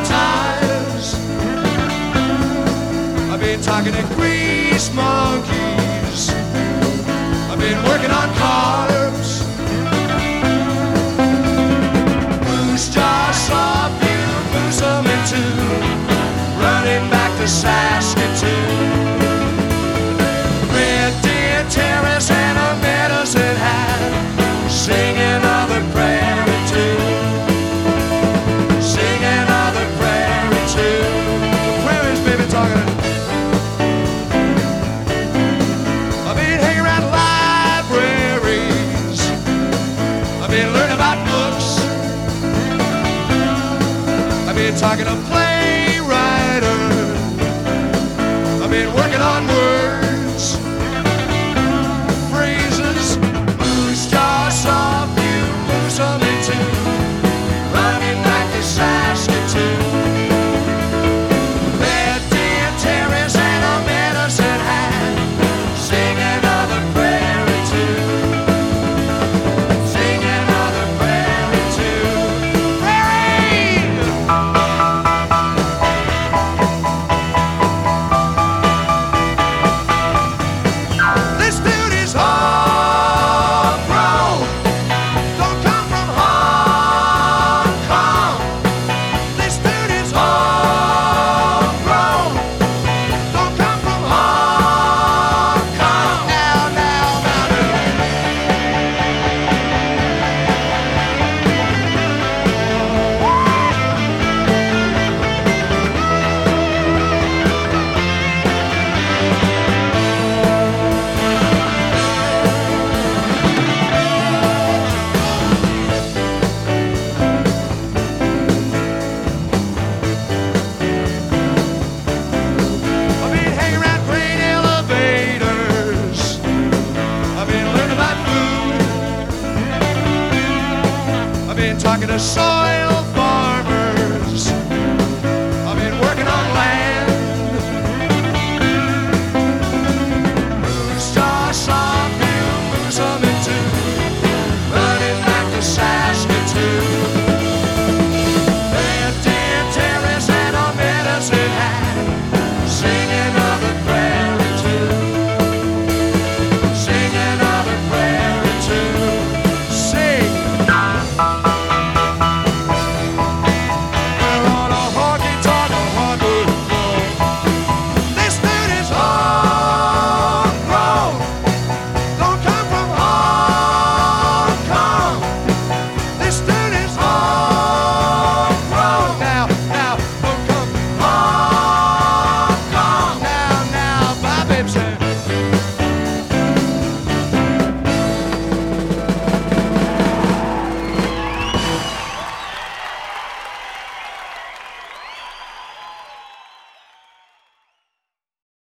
tires. I've been talking to grease monkeys. I've been working on carbs. Moose jaw saw you moose them in two, running back to Saskatoon. Red Deer Terrace and a medicine hat, singing of the prairie tune. Singing of the prairie tune. The prairie's baby talking. I've been hanging around libraries. I've been learning about books. I've been talking to playwrighter. I've been working on words.